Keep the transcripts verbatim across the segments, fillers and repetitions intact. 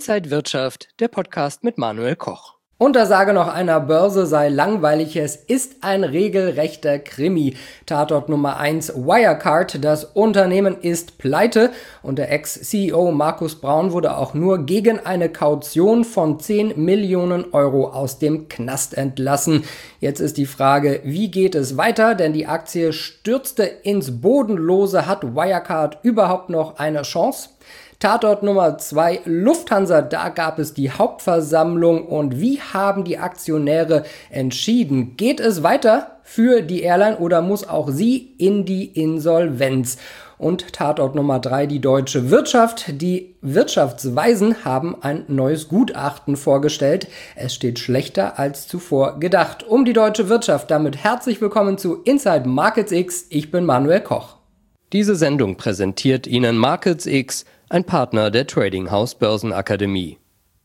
Inside Wirtschaft, der Podcast mit Manuel Koch. Unter Sage noch einer Börse sei langweilig, es ist ein regelrechter Krimi. Tatort Nummer eins, Wirecard, das Unternehmen ist pleite und der Ex-C E O Markus Braun wurde auch nur gegen eine Kaution von zehn Millionen Euro aus dem Knast entlassen. Jetzt ist die Frage, wie geht es weiter, denn die Aktie stürzte ins Bodenlose. Hat Wirecard überhaupt noch eine Chance? Tatort Nummer zwei, Lufthansa, da gab es die Hauptversammlung und wie haben die Aktionäre entschieden? Geht es weiter für die Airline oder muss auch sie in die Insolvenz? Und Tatort Nummer drei, die deutsche Wirtschaft. Die Wirtschaftsweisen haben ein neues Gutachten vorgestellt. Es steht schlechter als zuvor gedacht. Um die deutsche Wirtschaft, damit herzlich willkommen zu Inside Markets X. Ich bin Manuel Koch. Diese Sendung präsentiert Ihnen Markets X, ein Partner der Trading House Börsenakademie.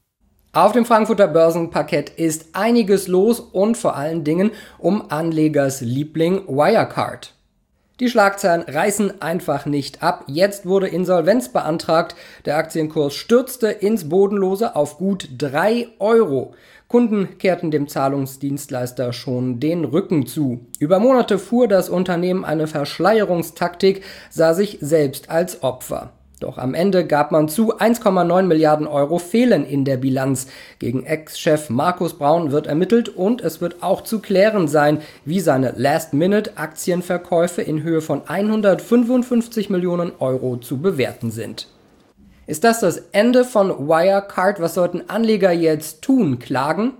Auf dem Frankfurter Börsenparkett ist einiges los und vor allen Dingen um Anlegers Liebling Wirecard. Die Schlagzeilen reißen einfach nicht ab. Jetzt wurde Insolvenz beantragt. Der Aktienkurs stürzte ins Bodenlose auf gut drei Euro. Kunden kehrten dem Zahlungsdienstleister schon den Rücken zu. Über Monate fuhr das Unternehmen eine Verschleierungstaktik, sah sich selbst als Opfer. Doch am Ende gab man zu, eins Komma neun Milliarden Euro fehlen in der Bilanz. Gegen Ex-Chef Markus Braun wird ermittelt und es wird auch zu klären sein, wie seine Last-Minute-Aktienverkäufe in Höhe von hundertfünfundfünfzig Millionen Euro zu bewerten sind. Ist das das Ende von Wirecard? Was sollten Anleger jetzt tun? Klagen?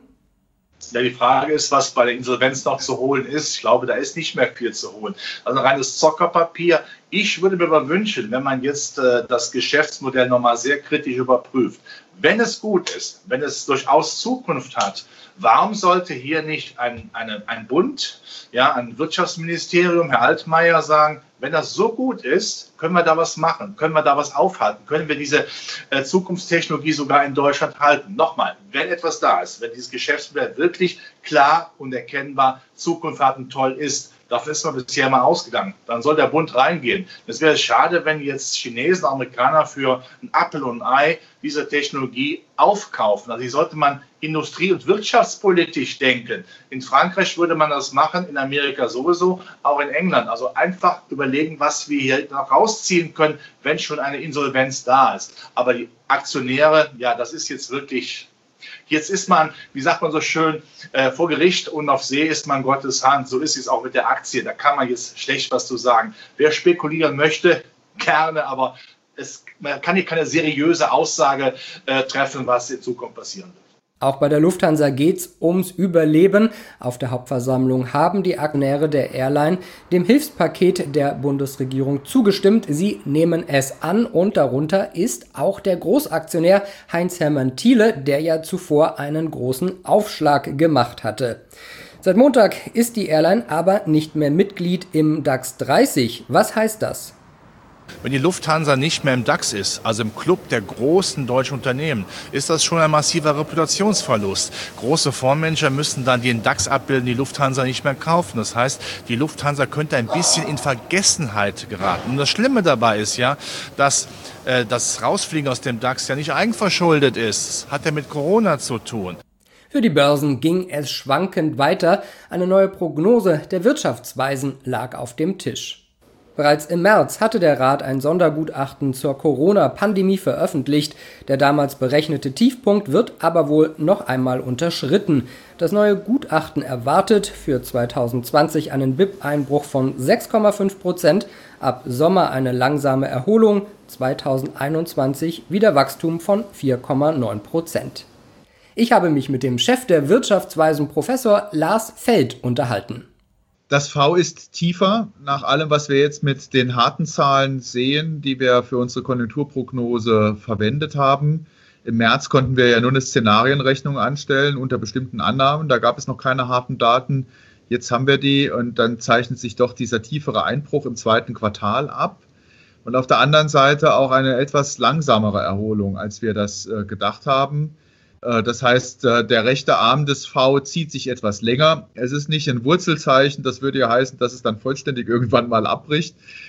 Ja, die Frage ist, was bei der Insolvenz noch zu holen ist. Ich glaube, da ist nicht mehr viel zu holen. Also ein reines Zockerpapier. Ich würde mir aber wünschen, wenn man jetzt äh, das Geschäftsmodell nochmal sehr kritisch überprüft. Wenn es gut ist, wenn es durchaus Zukunft hat, warum sollte hier nicht ein, eine, ein Bund, ja, ein Wirtschaftsministerium, Herr Altmaier, sagen, wenn das so gut ist, können wir da was machen, können wir da was aufhalten, können wir diese äh, Zukunftstechnologie sogar in Deutschland halten. Nochmal, wenn etwas da ist, wenn dieses Geschäftsmodell wirklich klar und erkennbar Zukunft hat und toll ist, davon ist man bisher mal ausgegangen. Dann soll der Bund reingehen. Es wäre schade, wenn jetzt Chinesen, Amerikaner für ein Apfel und ein Ei diese Technologie aufkaufen. Also hier sollte man industrie- und wirtschaftspolitisch denken. In Frankreich würde man das machen, in Amerika sowieso, auch in England. Also einfach überlegen, was wir hier noch rausziehen können, wenn schon eine Insolvenz da ist. Aber die Aktionäre, ja, das ist jetzt wirklich... Jetzt ist man, wie sagt man so schön, äh, vor Gericht und auf See ist man Gottes Hand. So ist es auch mit der Aktie. Da kann man jetzt schlecht was zu sagen. Wer spekulieren möchte, gerne, aber es, man kann hier keine seriöse Aussage äh, treffen, was in Zukunft passieren wird. Auch bei der Lufthansa geht's ums Überleben. Auf der Hauptversammlung haben die Aktionäre der Airline dem Hilfspaket der Bundesregierung zugestimmt. Sie nehmen es an und darunter ist auch der Großaktionär Heinz-Hermann Thiele, der ja zuvor einen großen Aufschlag gemacht hatte. Seit Montag ist die Airline aber nicht mehr Mitglied im DAX dreißig. Was heißt das? Wenn die Lufthansa nicht mehr im DAX ist, also im Club der großen deutschen Unternehmen, ist das schon ein massiver Reputationsverlust. Große Fondsmanager müssten dann den DAX abbilden, die Lufthansa nicht mehr kaufen. Das heißt, die Lufthansa könnte ein bisschen in Vergessenheit geraten. Und das Schlimme dabei ist ja, dass äh, das Rausfliegen aus dem DAX ja nicht eigenverschuldet ist. Das hat ja mit Corona zu tun. Für die Börsen ging es schwankend weiter. Eine neue Prognose der Wirtschaftsweisen lag auf dem Tisch. Bereits im März hatte der Rat ein Sondergutachten zur Corona-Pandemie veröffentlicht. Der damals berechnete Tiefpunkt wird aber wohl noch einmal unterschritten. Das neue Gutachten erwartet für zweitausendzwanzig einen B I P-Einbruch von sechs Komma fünf Prozent, ab Sommer eine langsame Erholung, zweitausendeinundzwanzig wieder Wachstum von vier Komma neun Prozent. Ich habe mich mit dem Chef der Wirtschaftsweisen Professor Lars Feld unterhalten. Das V ist tiefer, nach allem, was wir jetzt mit den harten Zahlen sehen, die wir für unsere Konjunkturprognose verwendet haben. Im März konnten wir ja nur eine Szenarienrechnung anstellen unter bestimmten Annahmen. Da gab es noch keine harten Daten. Jetzt haben wir die und dann zeichnet sich doch dieser tiefere Einbruch im zweiten Quartal ab. Und auf der anderen Seite auch eine etwas langsamere Erholung, als wir das äh, gedacht haben. Das heißt, der rechte Arm des V zieht sich etwas länger. Es ist nicht ein Wurzelzeichen, das würde ja heißen, dass es dann vollständig irgendwann mal abbricht.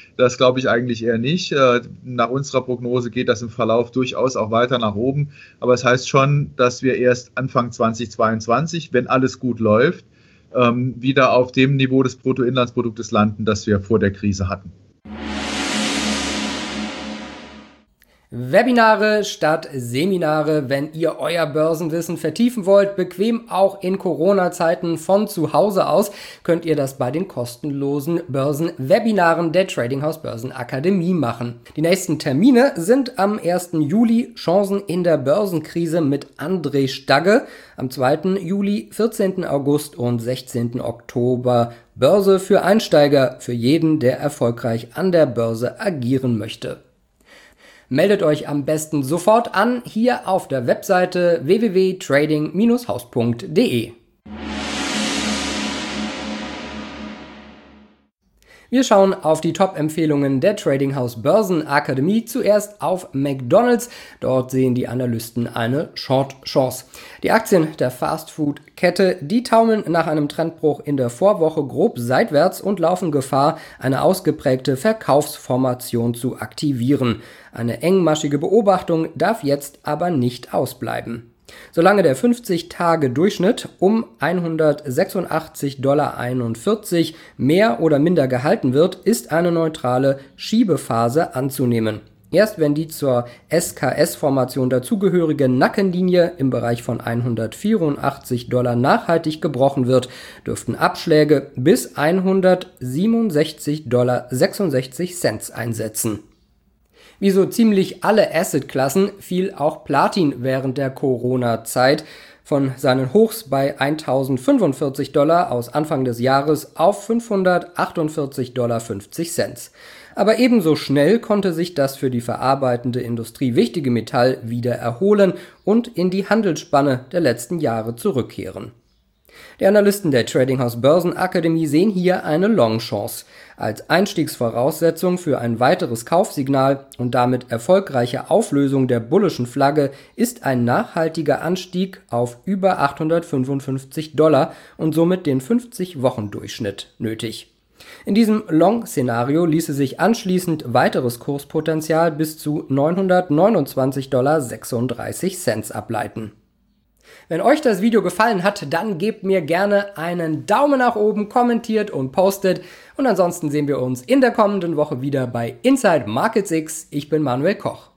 Das glaube ich eigentlich eher nicht. Nach unserer Prognose geht das im Verlauf durchaus auch weiter nach oben. Aber es heißt schon, dass wir erst Anfang zweitausendzweiundzwanzig, wenn alles gut läuft, wieder auf dem Niveau des Bruttoinlandsproduktes landen, das wir vor der Krise hatten. Webinare statt Seminare, wenn ihr euer Börsenwissen vertiefen wollt, bequem auch in Corona-Zeiten von zu Hause aus, könnt ihr das bei den kostenlosen Börsenwebinaren der Trading House Börsenakademie machen. Die nächsten Termine sind am ersten Juli Chancen in der Börsenkrise mit André Stagge, am zweiten Juli, vierzehnten August und sechzehnten Oktober Börse für Einsteiger, für jeden, der erfolgreich an der Börse agieren möchte. Meldet euch am besten sofort an, hier auf der Webseite w w w punkt trading Bindestrich haus punkt d e. Wir schauen auf die Top-Empfehlungen der Trading House Börsenakademie. Zuerst auf McDonald's. Dort sehen die Analysten eine Short-Chance. Die Aktien der Fast-Food-Kette, die taumeln nach einem Trendbruch in der Vorwoche grob seitwärts und laufen Gefahr, eine ausgeprägte Verkaufsformation zu aktivieren. Eine engmaschige Beobachtung darf jetzt aber nicht ausbleiben. Solange der fünfzig-Tage-Durchschnitt um hundertsechsundachtzig Komma einundvierzig Dollar mehr oder minder gehalten wird, ist eine neutrale Schiebephase anzunehmen. Erst wenn die zur S K S-Formation dazugehörige Nackenlinie im Bereich von hundertvierundachtzig Dollar nachhaltig gebrochen wird, dürften Abschläge bis hundertsiebenundsechzig Komma sechsundsechzig Dollar einsetzen. Wie so ziemlich alle Assetklassen fiel auch Platin während der Corona-Zeit von seinen Hochs bei eintausendfünfundvierzig Dollar aus Anfang des Jahres auf fünfhundertachtundvierzig Komma fünfzig Dollar. Aber ebenso schnell konnte sich das für die verarbeitende Industrie wichtige Metall wieder erholen und in die Handelsspanne der letzten Jahre zurückkehren. Die Analysten der Trading House Börsenakademie sehen hier eine Long-Chance. Als Einstiegsvoraussetzung für ein weiteres Kaufsignal und damit erfolgreiche Auflösung der bullischen Flagge ist ein nachhaltiger Anstieg auf über achthundertfünfundfünfzig Dollar und somit den fünfzig-Wochen-Durchschnitt nötig. In diesem Long-Szenario ließe sich anschließend weiteres Kurspotenzial bis zu neunhundertneunundzwanzig Komma sechsunddreißig Dollar ableiten. Wenn euch das Video gefallen hat, dann gebt mir gerne einen Daumen nach oben, kommentiert und postet. Und ansonsten sehen wir uns in der kommenden Woche wieder bei Inside Markets X. Ich bin Manuel Koch.